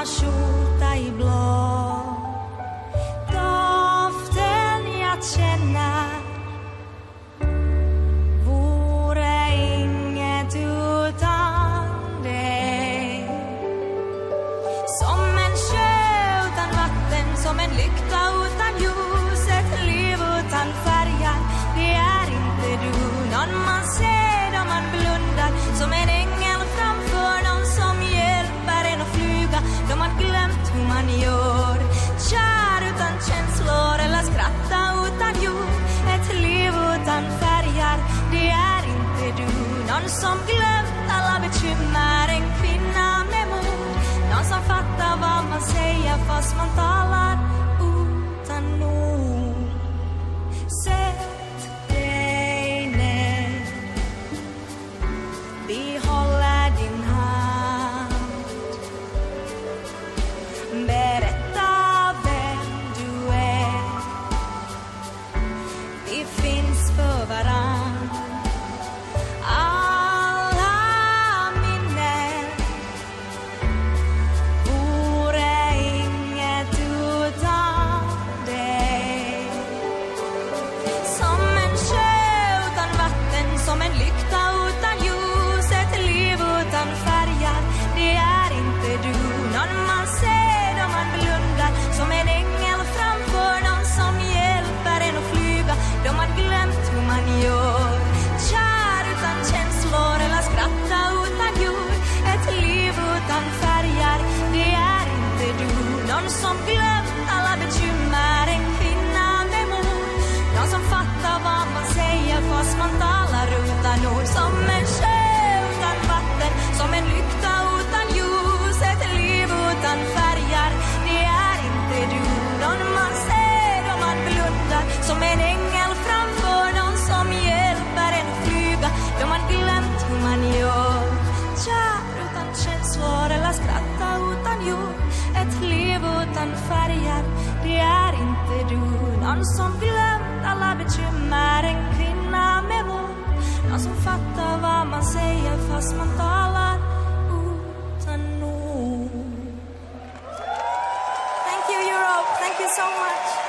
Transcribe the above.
sommarskjorta i blå. Doften jag känner vore inget utan dig. Som en sjö utan vatten, som en lykta utan ljus, ett liv utan färger, det är inte du. Någon man ser då man blundar, som en ängel framför, någon som hjälper en att flyga då man glömt hur man gör. Kär utan känslor eller skratta utan jord, ett liv utan färger, det är inte du. Någon som glömt alla bekymmer, en kvinna med mod, någon som fattar vad man säger fast man talar utan ord. Sätt dig ner, vi håller din hand. Berätta vem du är, vi finns för varann. Alla minnen vore inget utan dig. Som en sjö utan vatten, som en lykta utan ljus, ett liv utan färger, det är inte du. Någon man ser då man blundar, som en ängel framför, någon som hjälper en att flyga då man glömt hur man gör. Kär utan känslor eller skratta utan jord, ett liv utan färger, det är inte du. Någon som glömt alla bekymmer, en kvinna med mod, någon som fattar vad man säger fast man talar utan ord. Som en sjö utan vatten, som en lykta utan ljus, ett liv utan färger, det är inte du. Någon man ser då man blundar, som en ängel framför, någon som hjälper en att flyga då man glömt hur man gör. Kär utan känslor eller skratta utan jord, ett liv utan färger, det är inte du. Någon som glömt alla bekymmer, en kvinna med mod, någon som fattar vad man säger fast man talar utan ord. Thank you, Europe. Thank you so much.